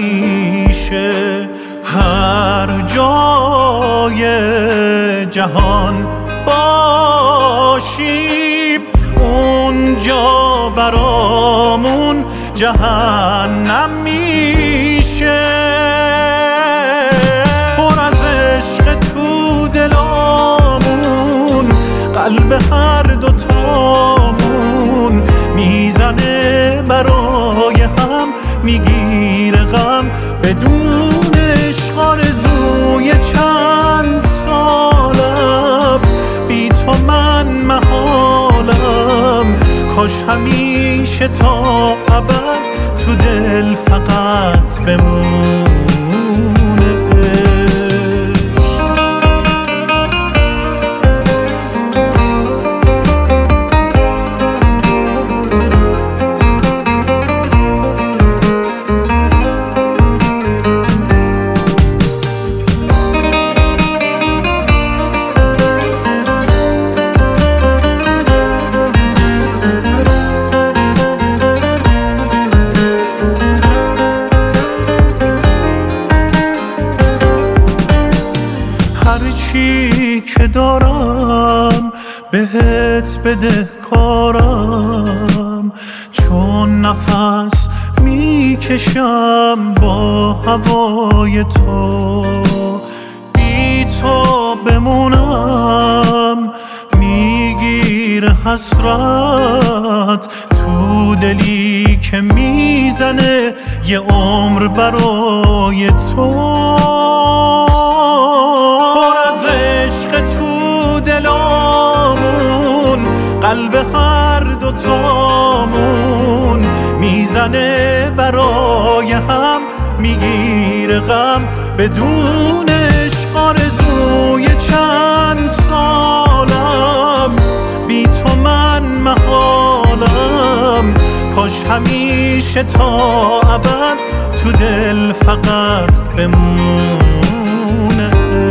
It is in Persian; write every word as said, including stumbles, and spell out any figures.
همیشه هر جای جهان باشیم اونجا برامون جهنم میشه. پر از عشق تو دلامون قلب هر دوتامون میزنه برای هم میگیره غم بدون عشق آرزوی چند سالم بی تو من محالم. کاش همیشه تا ابد تو دل فقط بمونه. هرچی که دارم بهت بده کارم، چون نفس میکشم با هوای تو. بی تو بمونم میگیر حسرت تو دلی که میزنه یه عمر برای تو. قلب هر دوتامون میزنه برای هم میگیره غم بدون عشق آرزوی چند سالم بی تو من محالم. کاش همیشه تا ابد تو دل فقط بمونه.